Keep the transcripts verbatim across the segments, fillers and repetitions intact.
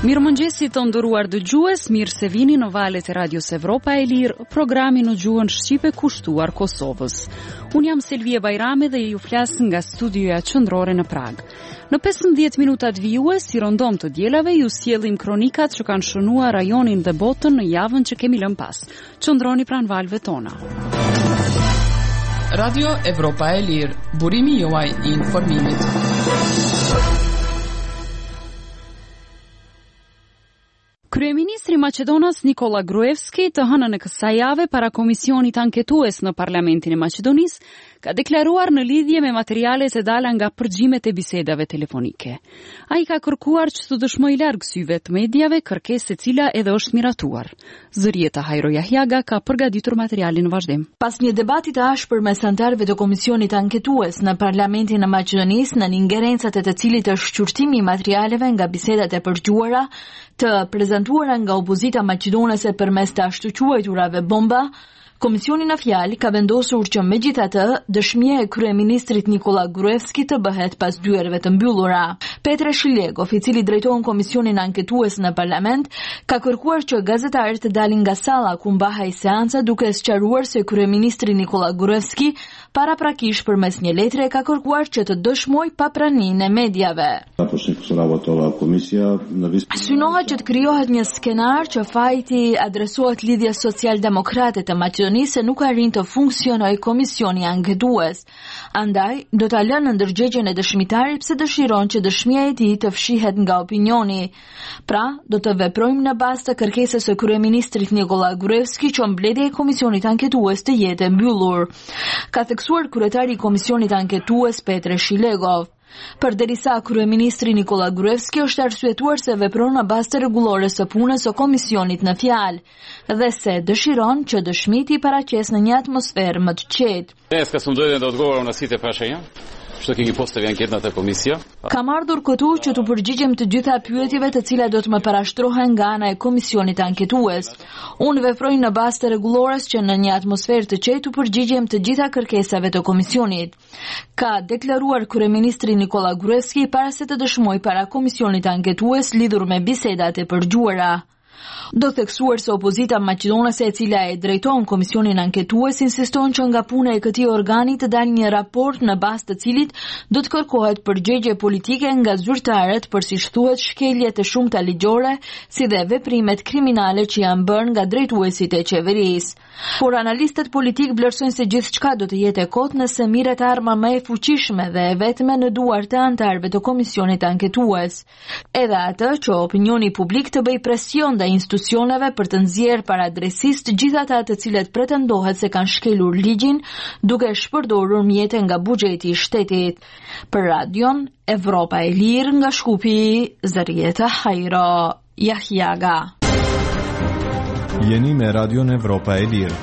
Mirëmëngjesi të nderuar dëgjues, mirë se vini në valët e Radios Evropa e Lirë, programi në gjuhën shqipe kushtuar Kosovës. Unë jam Selvie Bajrami dhe ju flas nga studioja qendrore në Prag. Në pesëmbëdhjetë minutat vijue, si rondom të dielave, ju sjellim kronikat që kanë shënuar rajonin dhe botën në javën që kemi lënë pas. Qëndroni pranë valëve tona. Radio Evropa e Lirë, burimi juaj i informimit. Kryeministri Maqedonas Nikola Gruevski të hënën e kësaj jave para komisionit anketues në Parlamentin e Maqedonisë ka deklaruar në lidhje me materialet e dala nga përgjimet e bisedave telefonike. Ai ka kërkuar që të dëshmojë larg syve të mediave, kërkesë e cila edhe është miratuar. Zërieta Hajro Jahjaga ka përgatitur materialin në vazhdim. Pas një debati të ashpër mes anëtarëve të komisionit anketues në Parlamentin e Maqedonisë, në ingerencat e të cilit është shqyrtimi i materialeve nga bisedat e përgjuara të prezantuara nga opozita maqedonase përmes të ashtu quajturave bomba, Komisioni në fjalë ka vendosur që megjithatë dëshmia e kryeministrit Nikola Gruevski të bëhet pas dyerve të mbyllura. Petre Shilegov, i cili drejton komisionin anketues në parlament, ka kërkuar që gazetarët të dalin nga salla ku mbahej seanca, duke sqaruar se kryeministri Nikola Gruevski paraprakish përmes një letre ka kërkuar që të dëshmoj papraninë e mediave. Synohet që të krijohet një skenar që fajti adresohet lidhjes social-demokrate të Maqedonisë se nuk arrin të funksionojë komisioni anketues. Andaj, do ta lënë në ndërgjegjen e dëshmitarit pse dëshiron që dëshmia e tij të fshihet nga opinioni. Pra, do të veprojmë në bazë të kërkesës së kryeministrit Nikola Gruevski që mbledhja e komisionit anketues të jetë e mbyllur. Ka theksuar kryetari i komisionit anketues Petre Shilegov. Përderisa kryeministri Nikola Gruevski është arsyetuar se vepron në bazë të rregullore së punës së komisionit në fjalë dhe se dëshiron që dëshmit i paraqes në një atmosferë më të qetë. Dneska sam dovoljan da odgovorim na sva prašanja, što kemi postavili anketната komisija. Kam ardhur këtu që të përgjigjem të gjitha pyetjeve të cilat do të më parashtrohen nga ana e komisionit anketues. Unë veproj në bazë të rregullores që në një atmosferë të qetë të përgjigjem të gjitha kërkesave të komisionit. Ka deklaruar kryeministri Nikola Gruevski para se të dëshmojë para komisionit anketues lidhur me bisedat e përgjuara. Do theksuar se opozita maqedonase e cila e drejton komisionin anketues insiston që nga puna e këtij organi të dalë një raport në bazë të cilit do të kërkohet përgjigje politike nga zyrtarët për siç thuhet shkelje të shumta ligjore, si dhe veprimet kriminale që janë bërë nga drejtuesit e qeverisë. Por analistët politik vlerësojnë se gjithçka do të jetë e kotë nëse mirret arma më e fuqishme dhe e vetme në duart të anëtarëve të komisionit anketues. Edhe atë që opinioni publik të bëjë presion ndaj institucioneve për të nxjerrë para drejtësisë të gjithë ata të cilët pretendohet se kanë shkelur ligjin duke shpërdorur mjete nga buxheti i shtetit. Për Radion Evropa e Lirë nga Shkupi, Zërieta Hajro Jahjaga. Jeni me Radion Evropa e Lirë.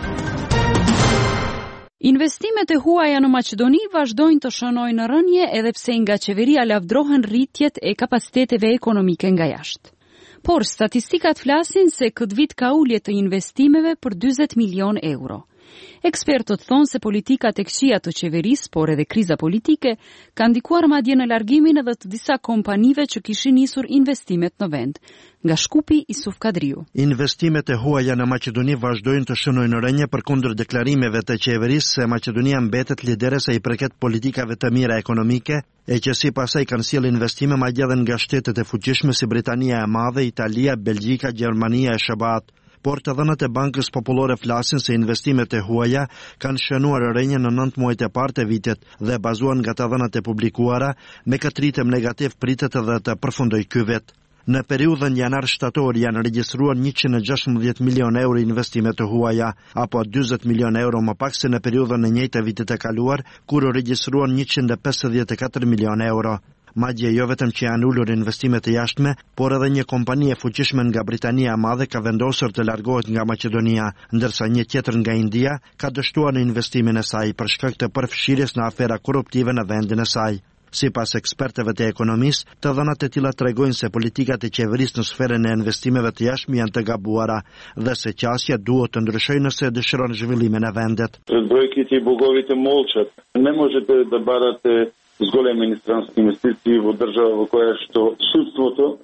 Investimet e huaja në Maqedoni vazhdojnë të shënojnë në rënje edhe pse nga qeveria lavdrohen rritjet e kapaciteteve ekonomike nga jashtë. Por statistikat flasin se këtë vit ka ulje të investimeve për dyzet milion euro. Ekspertët thonë se politikat e këqija të qeverisë, por edhe kriza politike, kanë ndikuar madje në largimin edhe të disa kompanive që kishin nisur investimet në vend. Nga Shkupi, Isuf Kadriu. Investimet e huaja në Maqedoni vazhdojnë të shënojnë në rënje përkundër deklarimeve të qeverisë se Maqedonia mbetet lidere sa i përket politikave të mira ekonomike, e që si pasaj kanë sjellë investime madje edhe nga shtetet e fuqishme si Britania e Madhe, Italia, Belgjika, Gjermania e Shëbat. Por të dhënat e Bankës Popullore flasin se investimet e huaja kanë shënuar rënje në nëntë muajt e parë të vitit dhe bazuan nga të dhënat e publikuara, me këtë ritëm negativ pritet edhe të përfundoj ky vit. Në periudhën janar-shtator janë regjistruar njëqind e gjashtëmbëdhjetë milion euro investime të huaja, apo dyzet milion euro më pak se në periudhën e njëjtë të vitit të kaluar, kur u regjistruan njëqind e pesëdhjetë e katër milion euro. Madje jo vetëm që janë ulur investimet e jashtme, por edhe një kompani e fuqishme nga Britania e Madhe ka vendosur të largohet nga Maqedonia, ndërsa një tjetër nga India ka dështuar në investimin e saj për shkak të përfshirjes në afera korruptive në vendin e saj. Sipas ekspertëve të ekonomisë, të dhënat e tilla tregojnë se politikat e qeverisë në sferën e investimeve të jashtme janë të gabuara dhe se qasja duhet të ndryshojë nëse dëshiron zhvillimin e vendit. Brojkit i bugovit e molçat. Ne možete da barate зголемени странски инвестиции во држава во која што судството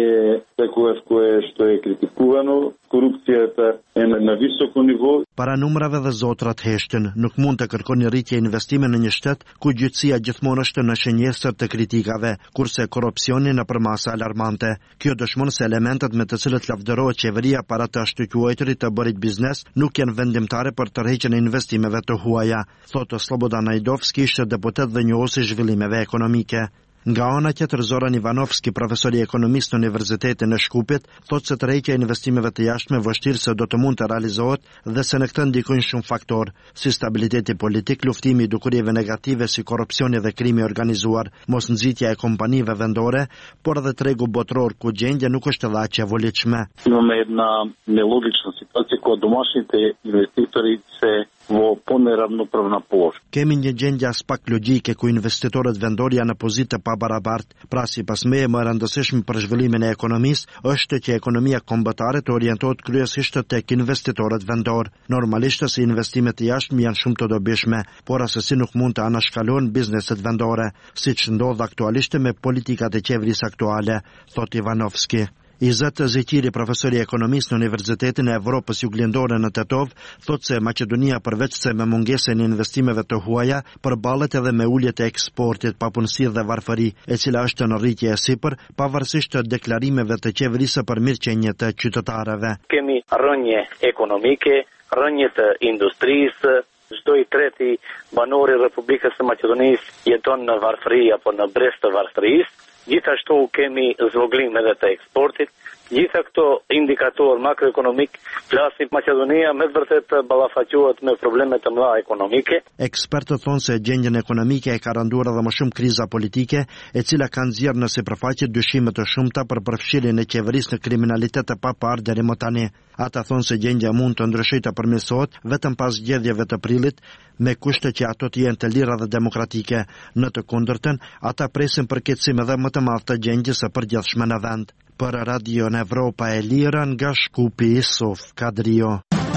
е секогаш кое што е критикувано, корупцијата е на високо ниво. Paranumrave dhe zotrat heshtin nuk mund të kërkoni rritje investime në një shtet ku gjyqësia gjithmonë është në shënjesër të kritikave, kurse korrupsioni në përmasa alarmante. Kjo dëshmon se elementet me të cilët lavdërohet qeveria para të shtyqyuajturit të bërit biznes nuk janë vendimtare për tërheqjen e investimeve të huaja, thotë Slobodan Najdovski, ishte deputet dhe njohuesi zhvillimeve ekonomike. Nga ana tjetër, Zoran Ivanovski, profesor i ekonomisë në Universitetin e Shkupit, thotë se tërheqja e investimeve të jashtme vështirë se do të mund të realizohet dhe se në këtë ndikojnë shumë faktorë, si stabiliteti politik, luftimi i dukurieve negative si korrupsioni dhe krimi organizuar, mos nxitja e kompanive vendore, por edhe tregu botror ku gjendja nuk është edhe aq e volitshme. Имаме една нелогична ситуација кога домашните инвеститори се во понеравноправна положение. Kemi një gjendje as pak logjike ku investitorët vendor janë në pozitë të pabarabart. Pra sipas meje më e rëndësishme për zhvillimin e ekonomisë është që ekonomia kombëtare të orientohet kryesisht tek investitorët vendor. Normalisht se investimet e jashtme janë shumë të dobishme, por asesi nuk mund të anashkalohen bizneset vendore, siç ndodh aktualisht me politikat e qeverisë aktuale, thot Ivanovski. Izet Zekiri, profesor i ekonomisë në Universitetin e Evropës Juglindore në Tetov, thotë se Maqedonia përveç se me mungesën e investimeve të huaja, përballet edhe me uljet e eksportit, papunësi dhe varfëri, e cila është në rritje e sipër, pavarësisht të deklarimeve të qeverisë për mirëqenie të qytetarëve. Kemi rënje ekonomike, rënje të industrisë, çdo i treti banor i Republikës së Maqedonisë jeton në varfëri apo në brez të varfërisë. Gjithashtu kemi zvoglim edhe të eksportit. Gjitha këto indikatorë makroekonomik flasin Maqedonia me të vërtetë ballafaqohet me probleme të mëdha ekonomike. Ekspertët thonë se gjendjen ekonomike e ka rënduar edhe më shumë kriza politike, e cila ka nxjerrë në sipërfaqe dyshime të shumta për përfshirjen e qeverisë në kriminalitet të paparë deri më tani. Ata thonë se gjendja mund të ndryshojë të përmirësohet vetëm pas zgjedhjeve të prillit, me kushte që ato të jenë të lira dhe demokratike. Në të kundërtën, ata presin përkeqësim edhe më të madh të gjendjes së përgjithshme në vend. Për Radio në Evropa e Lira nga Shkupi, Isuf Kadrio.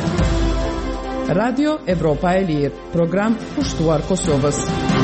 Radio Evropa e Lirë, program pushtuar Kosovës.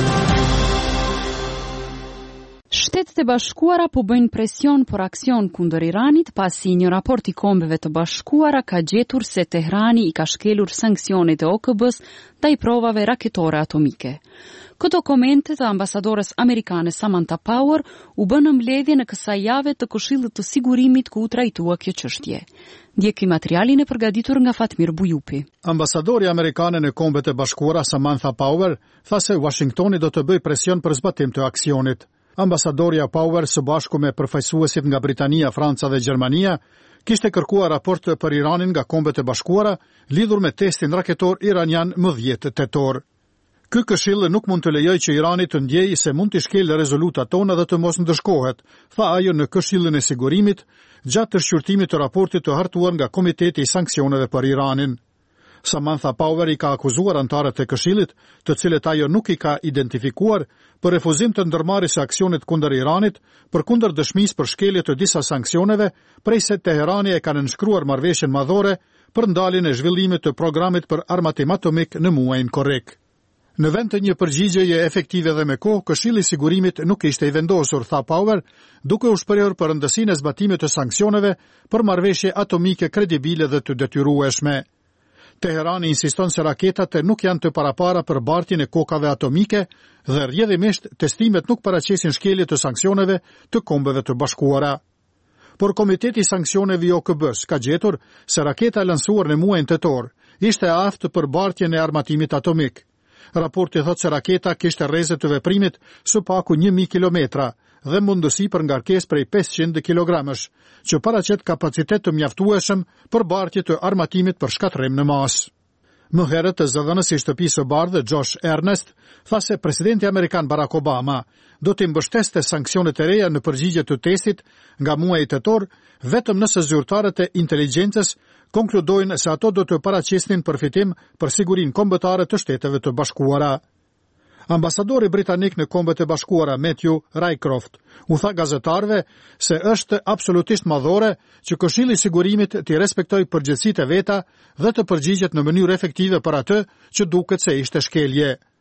Shtetet e Bashkuara po bëjnë presion për aksion kundër Iranit pasi një raport i Kombeve të Bashkuara ka gjetur se Tehrani i ka shkelur sanksionet e O K B-s ndaj provave raketore atomike. Këto komente të ambasadores amerikane Samantha Power u bënë mbledhje në kësaj jave të Këshillit të Sigurimit ku u trajtua kjo çështje. Ndjeki materialin e përgatitur nga Fatmir Bujupi. Ambasadori amerikane në Kombet e Bashkuara Samantha Power tha se Washingtoni do të bëjë presion për zbatim të aksionit. Ambasadorja Power së bashku me përfaqësuesit nga Britania, Franca dhe Gjermania kishte kërkuar raport për Iranin nga Kombet e Bashkuara lidhur me testin raketor iranian më dhjetë tetor. Ky këshill nuk mund të lejojë që Irani të ndjejë se mund të shkelë rezolutat tona dhe të mos ndëshkohet, tha ajo në Këshillin e Sigurimit gjatë të shqyrtimit të raportit të hartuar nga Komiteti i Sanksioneve për Iranin. Samantha Power i ka akuzuar antarët e Këshillit, të cilët ajo nuk i ka identifikuar, për refuzim të ndërmarrjes së aksionit kundër Iranit, përkundër dëshmisë për shkelje të disa sanksioneve, prej se Teherani e ka nënshkruar marrëveshjen madhore për ndaljen e zhvillimit të programit për armatim atomik në muajin korrik. Në vend të një përgjigjeje efektive dhe me kohë, Këshilli i Sigurimit nuk ishte i vendosur, tha Power, duke u shprehur për rëndësinë e zbatimit të sanksioneve për marrëveshje atomike kredibile dhe të detyrueshme. Teherani insiston se raketat nuk janë të parapara për bartjen e kokave atomike dhe rrjedhimisht testimet nuk paraqesin shkelje të sanksioneve të Kombeve të Bashkuara. Por Komiteti i Sanksioneve i O K B-s ka gjetur se raketa e lansuar në muajin tetor ishte e aftë për bartjen e armatimit atomik. Raporti thotë se raketa kishte rreze të veprimit së paku një mijë kilometra dhe mundësi për ngarkesë prej pesëqind kilogramësh, që paraqet kapacitet të mjaftueshëm për bartje të armatimit për shkatërrim në masë. Më herët, zëdhënësi i Shtëpisë së Bardhë, Josh Earnest, tha se presidenti amerikan Barack Obama do të mbështeste sanksionet e reja në përgjigje të testit nga muaji tetor, vetëm nëse zyrtarët e inteligjencës konkludojnë se ato do të paraqesin përfitim për sigurinë kombëtare të Shteteve të Bashkuara. Ambasadori britanik në Kombet e Bashkuara Matthew Rycroft u tha gazetarëve se është absolutisht madhore që Këshilli i Sigurimit të respektojë përgjegjësitë e veta dhe të përgjigjet në mënyrë efektive për atë që duket se ishte shkelje.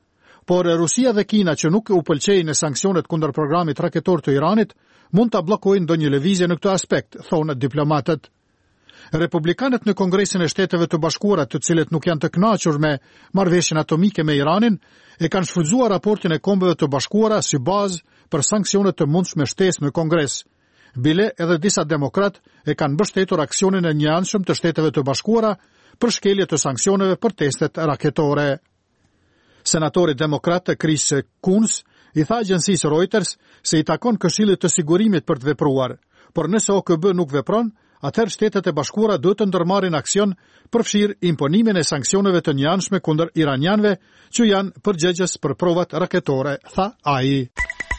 por Rusia dhe Kina që nuk u pëlqejnë sanksionet kundër programit raketor të Iranit, mund ta bllokojnë ndonjë lëvizje në këtë aspekt, thonë diplomatët. Republikanët në Kongresin e Shteteve të Bashkuara, të cilët nuk janë të kënaqur me marrëveshjen atomike me Iranin, e kanë shfrytzuar raportin e Kombeve të Bashkuara si bazë për sanksionet të mundshme shtesë në Kongres. Bile edhe disa demokrat e kanë mbështetur aksionin e njëanshëm të Shteteve të Bashkuara për shkelje të sanksioneve për testet raketore. Senatori demokrat Chris Coons i tha agjencisë Reuters se i takon Këshillit të Sigurimit për të vepruar, por nëse O K B nuk vepron, atëherë Shtetet e Bashkuara duhet të ndërmarrin aksion për fshir imponimin e sanksioneve të njëanshme kundër iranianëve që janë përgjegjës për provat raketore, tha ai.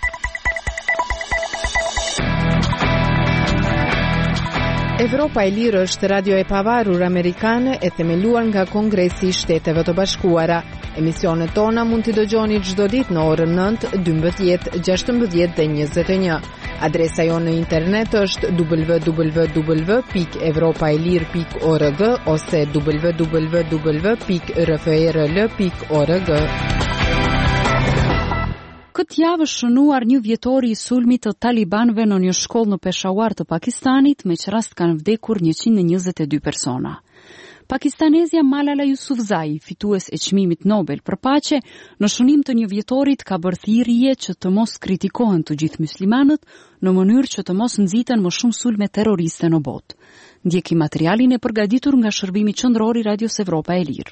Evropa e Lirë është radio e pavarur amerikane e themeluar nga Kongresi i Shteteve të Bashkuara. Emisionet tona mund t'i dëgjoni çdo ditë në orën nëntë, dymbëdhjetë, gjashtëmbëdhjetë dhe njëzet e një. Adresa jonë në internet është w w w pikë evropaelir pikë org ose w w w pikë r f r l pikë org. Këtë javë shënuar një vjetori i sulmit të talibanëve në një shkollë në Peshawar të Pakistanit, me që rast kanë vdekur njëqind e njëzet e dy persona. Pakistanezja Malala Yousafzai, fitues e çmimit Nobel për paqe, në shënim të një vjetorit ka bërë thirrje që të mos kritikohen të gjithë muslimanët në mënyrë që të mos nxiten më shumë sulme terroriste në botë. Ndjeki materialin e përgatitur nga Shërbimi Qendror i Radios Evropa e Lirë.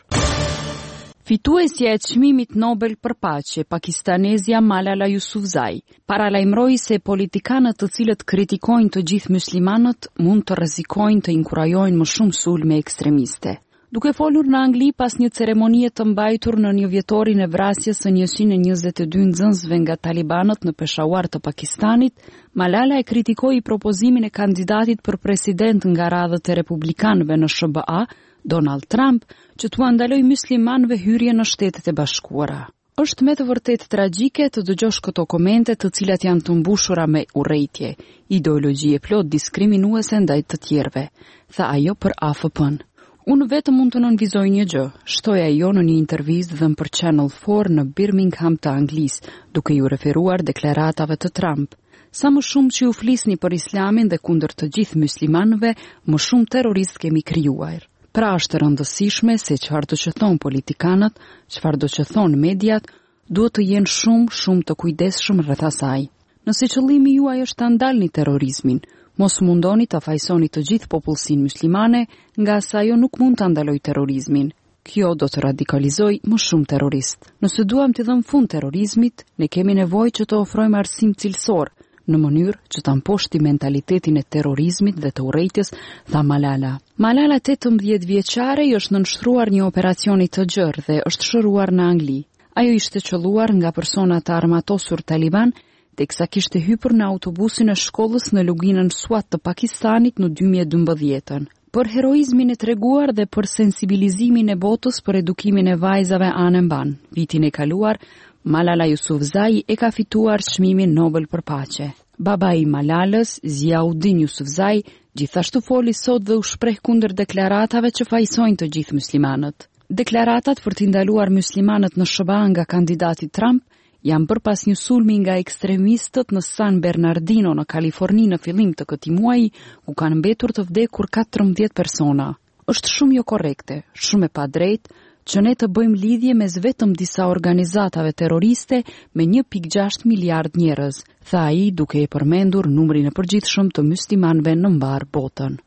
Fituesja e çmimit Nobel për paqe, pakistanezja Malala Yousafzai, paralajmëroi se politikanët të cilët kritikojnë të gjithë muslimanët mund të rrezikojnë të inkurajojnë më shumë sulme ekstremiste. Duke folur në Angli pas një ceremonie të mbajtur në një vjetorin e vrasjes së njëqind e njëzet e dy nxënësve nga talibanët në Peshawar të Pakistanit, Malala e kritikoi propozimin e kandidatit për president nga radhët e republikanëve në S B A, Donald Trump, që t'u ndaloj muslimanëve hyrje në Shtetet e Bashkuara. Është me të vërtet tragjike të dëgjosh këto komente të cilat janë të mbushura me urrejtje, ideologji e plot diskriminuese ndaj të tjerëve, tha ajo për A F P-n. Unë vetë mund të nënvizoj një gjë, shtoi ajo në një intervistë dhënë për Channel four në Birmingham të Anglisë, duke ju referuar deklaratave të Trump. Sa më shumë që ju flisni për Islamin dhe kundër të gjithë muslimanëve, më shumë terrorist kemi krijuar. Pra është rëndësishme se çfarë do që thonë politikanët, çfarë do që thonë mediat, duhet të jenë shumë, shumë të kujdesshëm rreth asaj. Nëse qëllimi juaj është ta ndalni terrorizmin, mos mundoni ta fajsoni të gjithë popullsinë muslimane, nga sa ajo nuk mund ta ndaloj terrorizmin. Kjo do të radikalizoj më shumë terrorist. Nëse duam të dhëmë fund terrorizmit, ne kemi nevojë që të ofrojmë arsim cilësor, në mënyrë që ta mposhti mentalitetin e terrorizmit dhe të urrejtjes, tha Malala. Malala tetëmbëdhjetë vjeçare i është nënshtruar një operacioni të gjerë dhe është shëruar në Angli. Ajo ishte qelluar nga persona të armatosur taliban, teksa kishte hyrë në autobusin e shkollës në luginën Swat të Pakistanit në dy mijë e dymbëdhjetë. Për heroizmin e treguar dhe për sensibilizimin e botës për edukimin e vajzave anë mban, vitin e kaluar, Malala Yousafzai e ka fituar çmimin Nobel për paqe. Babai i Malalës, Ziauddin Yousafzai, gjithashtu foli sot dhe u shpreh kundër deklaratave që fajsojnë të gjithë muslimanët. Deklaratat për t'i ndaluar muslimanët në S B A nga kandidati Trump janë bërë pas një sulmi nga ekstremistët në San Bernardino në Kaliforni në fillim të këtij muaji, ku kanë mbetur të vdekur katërmbëdhjetë persona. Është shumë jo korrekte, shumë e padrejtë që ne të bëjmë lidhje mes vetëm disa organizatave terroriste me një pikë gjashtë miliard njerëz, tha ai duke e përmendur numrin e përgjithshëm të muslimanëve në mbar botën.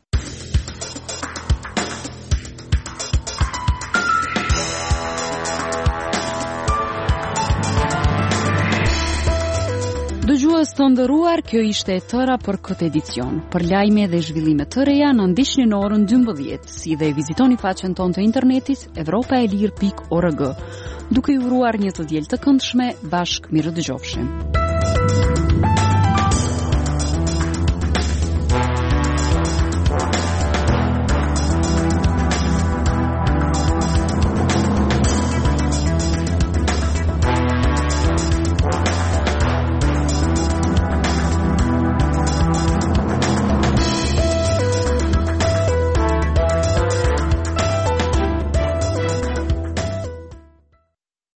Dëgjues të nderuar, kjo ishte e tëra për këtë edicion. Për lajme dhe zhvillime të reja, na ndiqni në orën dymbëdhjetë, si dhe vizitoni faqen tonë të internetit evropaelir pikë org. Duke ju uruar një të diel të këndshme, bashkë mirë dëgjofshim.